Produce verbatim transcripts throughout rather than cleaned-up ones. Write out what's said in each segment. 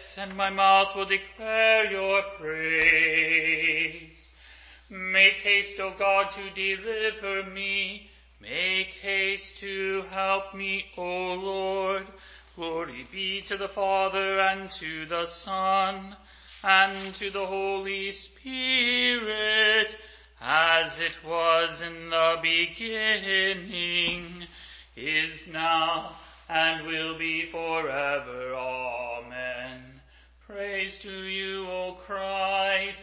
and my mouth will declare your praise. Make haste, O God, to deliver me. Make haste to help me, O Lord. Glory be to the Father, and to the Son, and to the Holy Spirit, as it was in the beginning, is now, and will be forever. Amen. Praise to you, O Christ.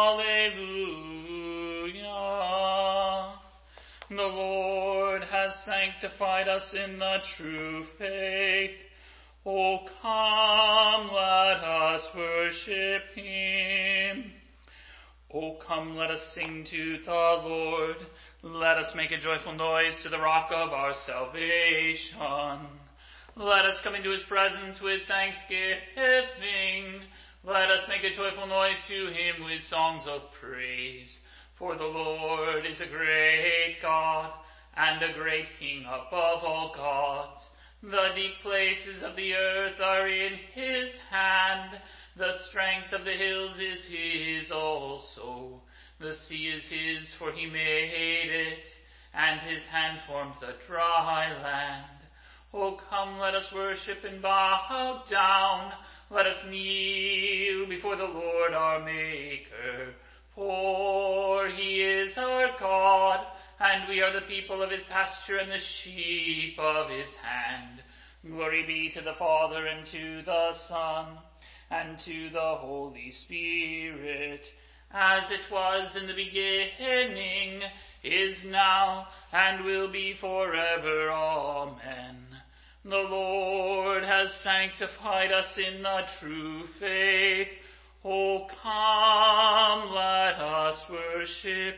Alleluia. The Lord has sanctified us in the true faith. O come, let us worship him. O come, let us sing to the Lord. Let us make a joyful noise to the rock of our salvation. Let us come into his presence with thanksgiving. Let us make a joyful noise to him with songs of praise. For the Lord is a great God, and a great King above all gods. The deep places of the earth are in his hand. The strength of the hills is his also. The sea is his, for he made it, and his hand formed the dry land. O come, let us worship and bow down. Let us kneel before the Lord our Maker. For he is our God, and we are the people of his pasture and the sheep of his hand. Glory be to the Father, and to the Son, and to the Holy Spirit, as it was in the beginning, is now, and will be forever. Amen. The Lord has sanctified us in the true faith. O come, let us worship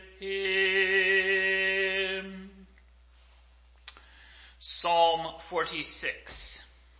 him. Psalm forty-six.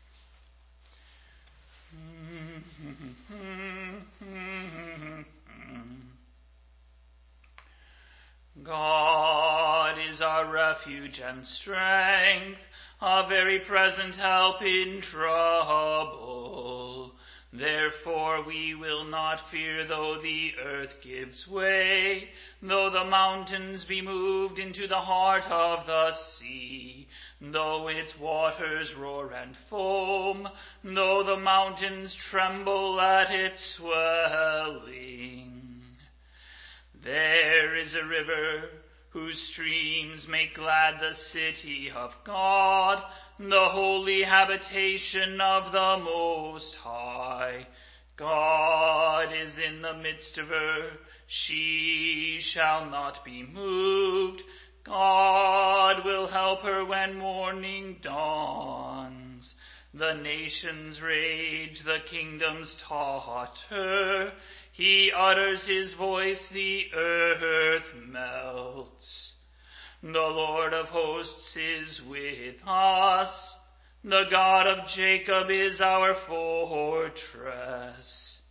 God is our refuge and strength, a very present help in trouble. Therefore we will not fear, though the earth gives way, though the mountains be moved into the heart of the sea, though its waters roar and foam, though the mountains tremble at its swelling. There is a river whose streams make glad the city of God, the holy habitation of the Most High. God is in the midst of her, she shall not be moved. God will help her when morning dawns. The nations rage, the kingdoms totter. He utters his voice, the earth melts. The Lord of hosts is with us. The God of Jacob is our fortress.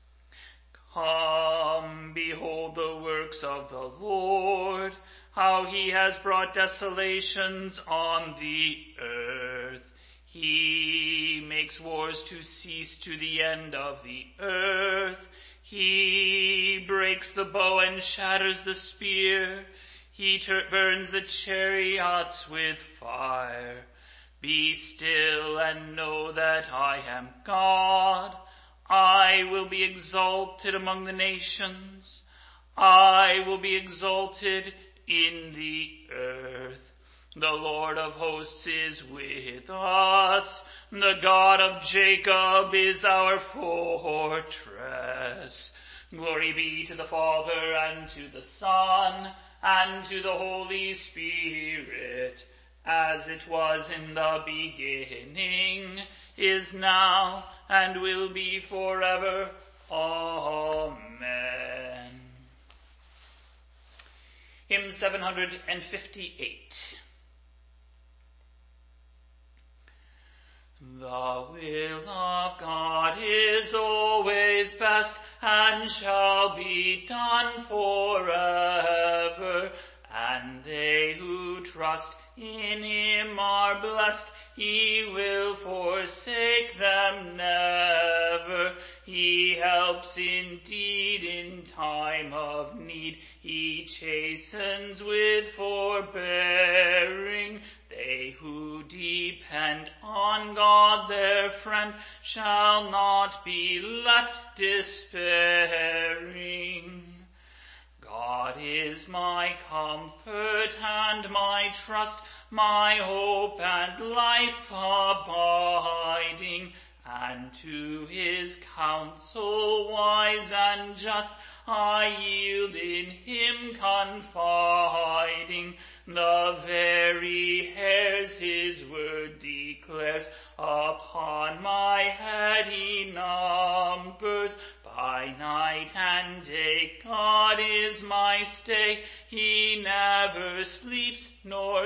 Come, behold the works of the Lord, how he has brought desolations on the earth. He makes wars to cease to the end of the earth. He breaks the bow and shatters the spear. He ter- burns the chariots with fire. Be still and know that I am God. I will be exalted among the nations. I will be exalted in the earth. The Lord of hosts is with us. The God of Jacob is our fortress. Glory be to the Father, and to the Son, and to the Holy Spirit, as it was in the beginning, is now, and will be forever. Amen. Hymn seven hundred fifty-eight. The will of God is always best, and shall be done forever. And they who trust in him are blessed. He will forsake them never. He helps indeed in time of need. He chastens with forbearing. They who depend on God their friend shall not be left despairing. God is my comfort and my trust, my hope and life abiding, and to his counsel wise and just I yield in him confiding. The very hairs his word declares, upon my head he numbers. By night and day God is my stay, he never sleeps nor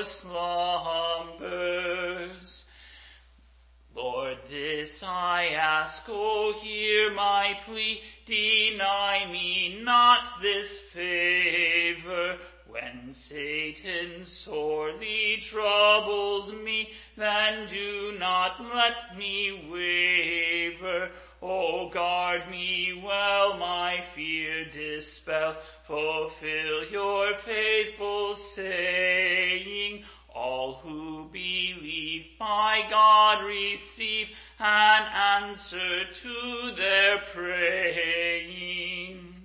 slumbers. Lord, this I ask, oh, hear my plea, deny me not this favor. When Satan sorely troubles me, then do not let me waver. O guard me well, my fear dispel, fulfill your faithful saying. All who believe by God receive an answer to their praying.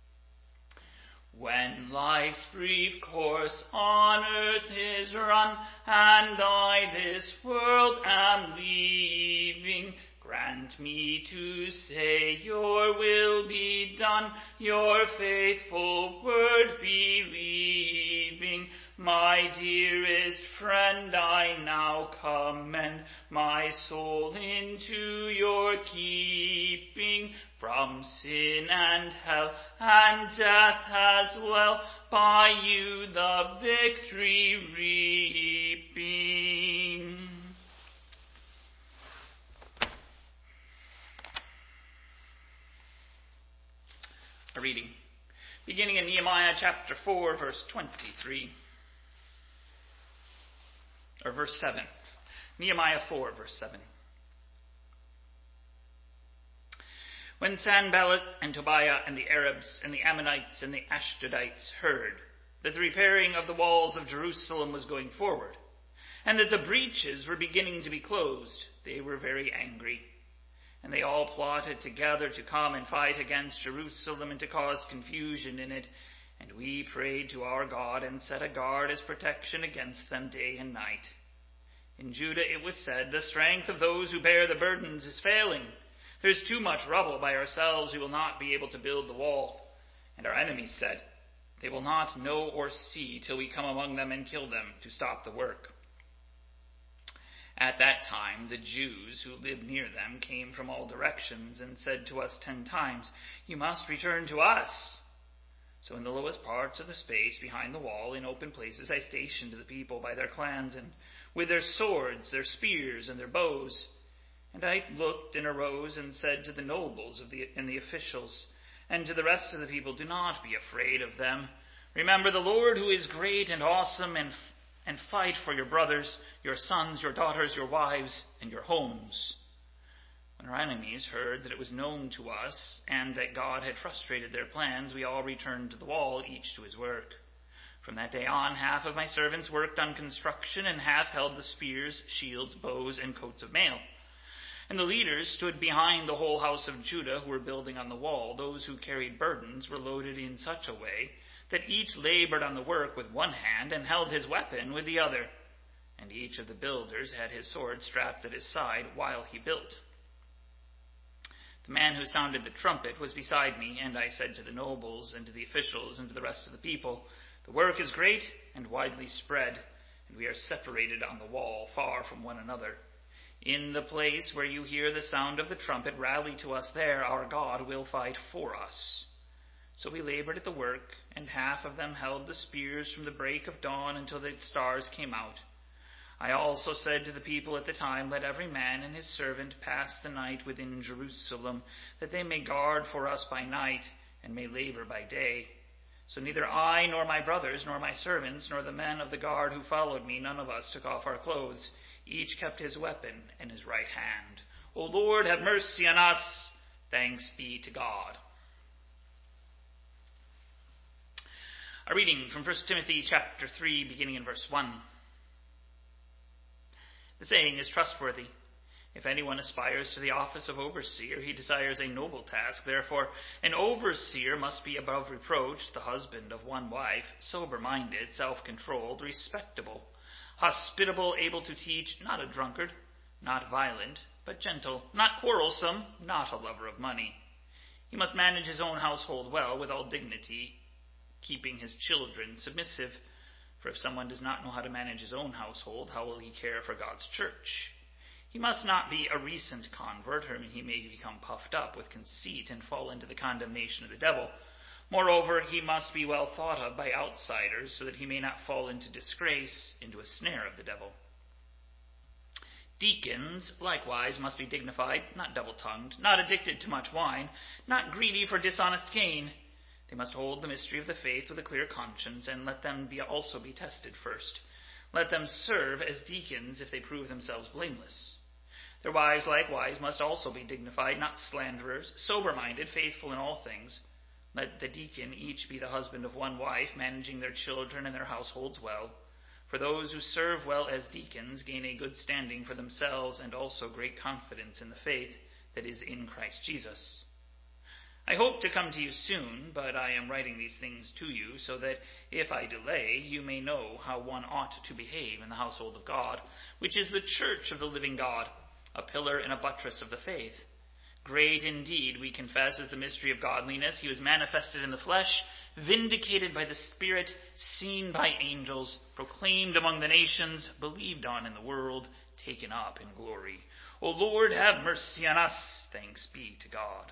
When life's brief course on earth is run, and I this world am leaving, grant me to say your will be done, your faithful word believing. My dearest friend, I now commend my soul into your keeping, from sin and hell and death as well, by you the victory reaping. A reading beginning in Nehemiah chapter four, verse twenty-three. Or verse seven. Nehemiah four, verse seven. When Sanballat and Tobiah and the Arabs and the Ammonites and the Ashdodites heard that the repairing of the walls of Jerusalem was going forward, and that the breaches were beginning to be closed, they were very angry. And they all plotted together to come and fight against Jerusalem and to cause confusion in it. And we prayed to our God and set a guard as protection against them day and night. In Judah it was said, the strength of those who bear the burdens is failing. There is too much rubble. By ourselves we will not be able to build the wall. And our enemies said, they will not know or see till we come among them and kill them to stop the work. At that time the Jews who lived near them came from all directions and said to us ten times, you must return to us. So in the lowest parts of the space behind the wall, in open places, I stationed the people by their clans, and with their swords, their spears, and their bows. And I looked and arose and said to the nobles of the, and the officials, and to the rest of the people, do not be afraid of them. Remember the Lord who is great and awesome, and, and fight for your brothers, your sons, your daughters, your wives, and your homes. When our enemies heard that it was known to us, and that God had frustrated their plans, we all returned to the wall, each to his work. From that day on, half of my servants worked on construction, and half held the spears, shields, bows, and coats of mail. And the leaders stood behind the whole house of Judah who were building on the wall. Those who carried burdens were loaded in such a way that each labored on the work with one hand and held his weapon with the other. And each of the builders had his sword strapped at his side while he built. The man who sounded the trumpet was beside me, and I said to the nobles and to the officials and to the rest of the people, the work is great and widely spread, and we are separated on the wall, far from one another. In the place where you hear the sound of the trumpet, rally to us there. Our God will fight for us. So we labored at the work, and half of them held the spears from the break of dawn until the stars came out. I also said to the people at the time, let every man and his servant pass the night within Jerusalem, that they may guard for us by night, and may labor by day. So neither I, nor my brothers, nor my servants, nor the men of the guard who followed me, none of us took off our clothes. Each kept his weapon in his right hand. O Lord, have mercy on us. Thanks be to God. A reading from First Timothy chapter three, beginning in verse one. The saying is trustworthy. If anyone aspires to the office of overseer, he desires a noble task. Therefore, an overseer must be above reproach, the husband of one wife, sober-minded, self-controlled, respectable, hospitable, able to teach, not a drunkard, not violent, but gentle, not quarrelsome, not a lover of money. He must manage his own household well, with all dignity, keeping his children submissive. For if someone does not know how to manage his own household, how will he care for God's church? He must not be a recent convert, or he may become puffed up with conceit and fall into the condemnation of the devil. Moreover, he must be well thought of by outsiders, so that he may not fall into disgrace, into a snare of the devil. Deacons, likewise, must be dignified, not double-tongued, not addicted to much wine, not greedy for dishonest gain. They must hold the mystery of the faith with a clear conscience, and let them be also be tested first. Let them serve as deacons if they prove themselves blameless. Their wives likewise must also be dignified, not slanderers, sober-minded, faithful in all things. Let the deacon each be the husband of one wife, managing their children and their households well. For those who serve well as deacons gain a good standing for themselves and also great confidence in the faith that is in Christ Jesus. I hope to come to you soon, but I am writing these things to you so that if I delay, you may know how one ought to behave in the household of God, which is the church of the living God, a pillar and a buttress of the faith. Great indeed, we confess, is the mystery of godliness. He was manifested in the flesh, vindicated by the Spirit, seen by angels, proclaimed among the nations, believed on in the world, taken up in glory. O Lord, have mercy on us. Thanks be to God.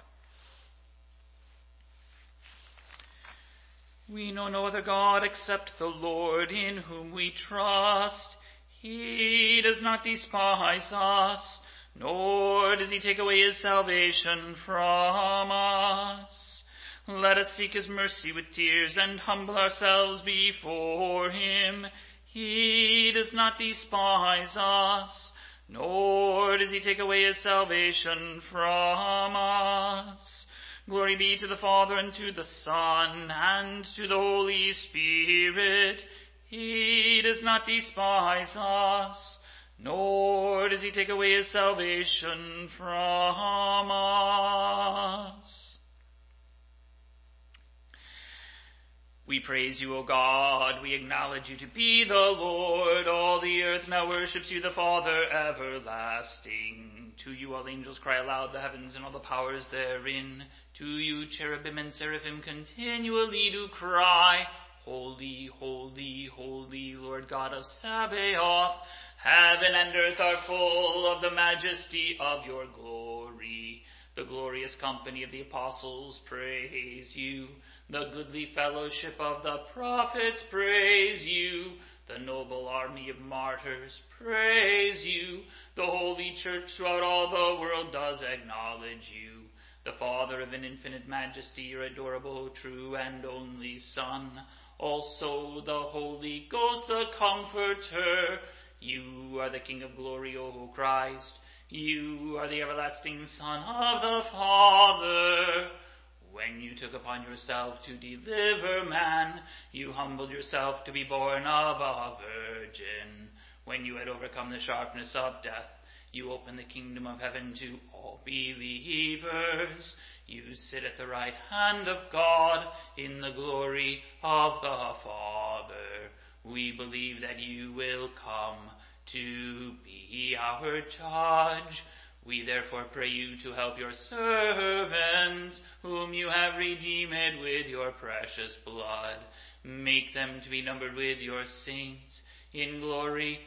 We know no other God except the Lord, in whom we trust. He does not despise us, nor does he take away his salvation from us. Let us seek his mercy with tears and humble ourselves before him. He does not despise us, nor does he take away his salvation from us. Glory be to the Father, and to the Son, and to the Holy Spirit. He does not despise us, nor does he take away his salvation from us. We praise you, O God. We acknowledge you to be the Lord. All the earth now worships you, the Father everlasting. To you all angels cry aloud, the heavens and all the powers therein. To you cherubim and seraphim continually do cry, Holy, holy, holy, Lord God of Sabaoth. Heaven and earth are full of the majesty of your glory. The glorious company of the apostles praise you. The goodly fellowship of the prophets praise you. The noble army of martyrs praise you. The holy church throughout all the world does acknowledge you. The Father of an infinite majesty, your adorable, true, and only Son. Also the Holy Ghost, the Comforter. You are the King of glory, O Christ. You are the everlasting Son of the Father. When you took upon yourself to deliver man, you humbled yourself to be born of a virgin. When you had overcome the sharpness of death, you opened the kingdom of heaven to all believers. You sit at the right hand of God in the glory of the Father. We believe that you will come to be our judge. We therefore pray you to help your servants, whom you have redeemed with your precious blood. Make them to be numbered with your saints in glory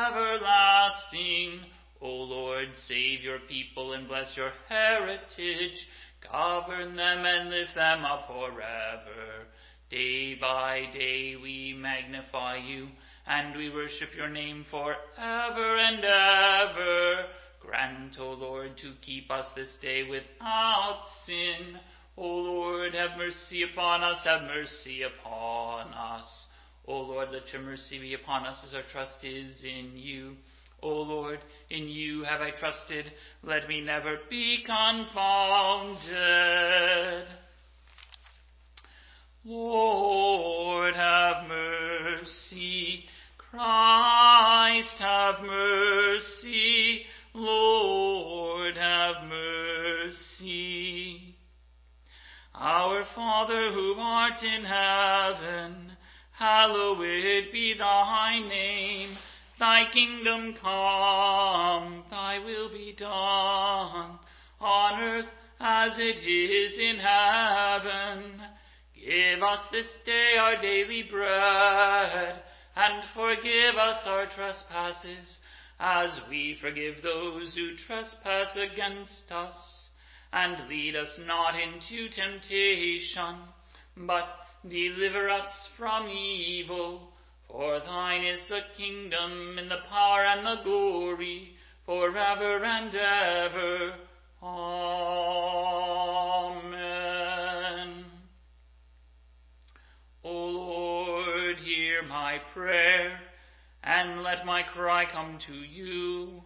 everlasting. O Lord, save your people and bless your heritage. Govern them and lift them up forever. Day by day we magnify you, and we worship your name forever and ever. Grant, O Lord, to keep us this day without sin. O Lord, have mercy upon us, have mercy upon us. O Lord, let your mercy be upon us as our trust is in you. O Lord, in you have I trusted. Let me never be confounded. Lord, have mercy. Christ, have mercy. Lord, have mercy. Our Father, who art in heaven, hallowed be thy name. Thy kingdom come, thy will be done, on earth as it is in heaven. Give us this day our daily bread, and forgive us our trespasses, as we forgive those who trespass against us. And lead us not into temptation, but deliver us from evil. For thine is the kingdom, and the power, and the glory, forever and ever. Amen. O Lord, hear my prayer, and let my cry come to you.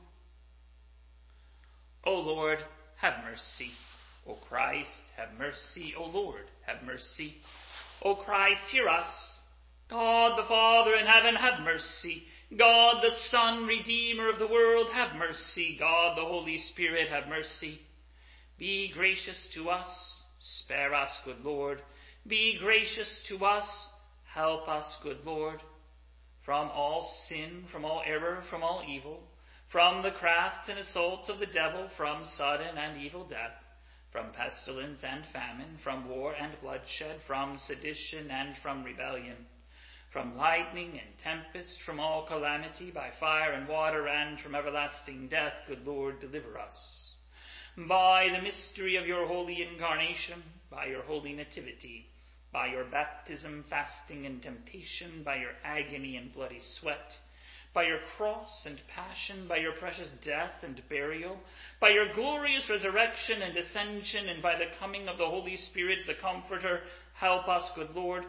O Lord, have mercy. O Christ, have mercy. O Lord, have mercy. O Christ, hear us. God the Father in heaven, have mercy. God the Son, Redeemer of the world, have mercy. God the Holy Spirit, have mercy. Be gracious to us. Spare us, good Lord. Be gracious to us. Help us, good Lord. From all sin, from all error, from all evil, from the crafts and assaults of the devil, from sudden and evil death, from pestilence and famine, from war and bloodshed, from sedition and from rebellion, from lightning and tempest, from all calamity by fire and water, and from everlasting death, good Lord, deliver us. By the mystery of your holy incarnation, by your holy nativity, by your baptism, fasting, and temptation, by your agony and bloody sweat, by your cross and passion, by your precious death and burial, by your glorious resurrection and ascension, and by the coming of the Holy Spirit, the Comforter, help us, good Lord,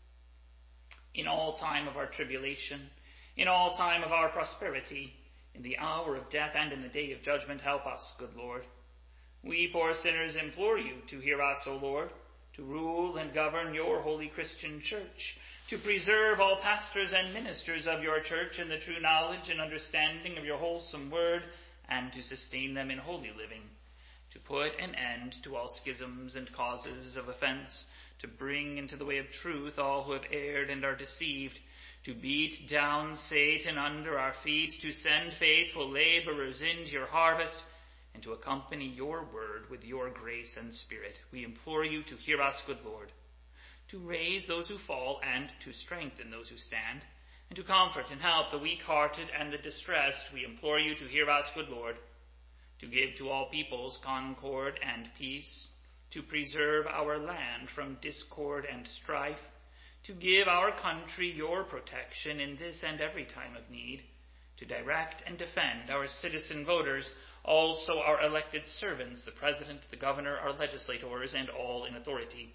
in all time of our tribulation, in all time of our prosperity, in the hour of death and in the day of judgment, help us, good Lord. We poor sinners implore you to hear us, O Lord, to rule and govern your holy Christian church, to preserve all pastors and ministers of your church in the true knowledge and understanding of your wholesome word, and to sustain them in holy living, to put an end to all schisms and causes of offense, to bring into the way of truth all who have erred and are deceived, to beat down Satan under our feet, to send faithful laborers into your harvest, and to accompany your word with your grace and spirit. We implore you to hear us, good Lord, to raise those who fall and to strengthen those who stand, and to comfort and help the weak-hearted and the distressed. We implore you to hear us, good Lord, to give to all peoples concord and peace, to preserve our land from discord and strife, to give our country your protection in this and every time of need, to direct and defend our citizen voters, also our elected servants, the President, the Governor, our legislators, and all in authority,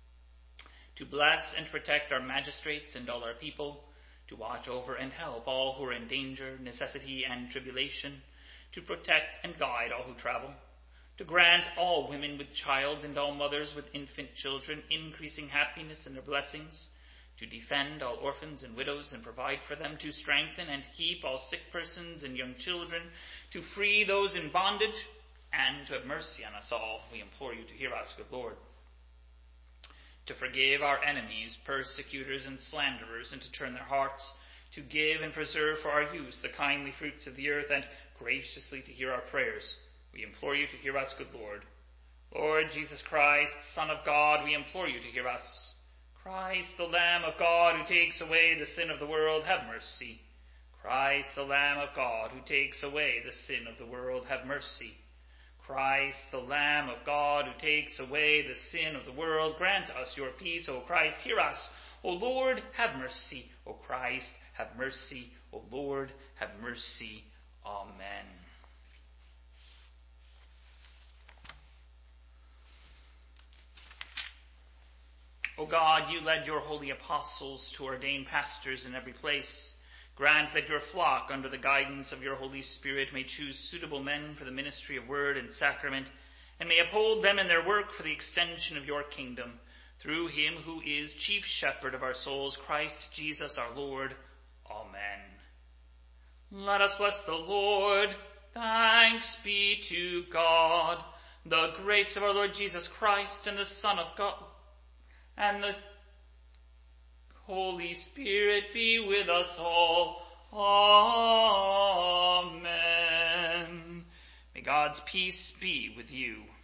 to bless and protect our magistrates and all our people, to watch over and help all who are in danger, necessity, and tribulation, to protect and guide all who travel, to grant all women with child and all mothers with infant children increasing happiness in their blessings, to defend all orphans and widows and provide for them, to strengthen and keep all sick persons and young children, to free those in bondage, and to have mercy on us all. We implore you to hear us, good Lord. To forgive our enemies, persecutors, and slanderers, and to turn their hearts, to give and preserve for our use the kindly fruits of the earth, and graciously to hear our prayers. We implore you to hear us, good Lord. Lord Jesus Christ, Son of God, we implore you to hear us. Christ, the Lamb of God, who takes away the sin of the world, have mercy. Christ, the Lamb of God, who takes away the sin of the world, have mercy. Christ, the Lamb of God, who takes away the sin of the world, grant us your peace. O Christ, hear us. O Lord, have mercy. O Christ, have mercy. O Lord, have mercy. Amen. O God, you led your holy apostles to ordain pastors in every place. Grant that your flock, under the guidance of your Holy Spirit, may choose suitable men for the ministry of word and sacrament, and may uphold them in their work for the extension of your kingdom, through him who is chief shepherd of our souls, Christ Jesus our Lord. Amen. Let us bless the Lord. Thanks be to God. The grace of our Lord Jesus Christ and the Son of God and the Holy Spirit be with us all. Amen. May God's peace be with you.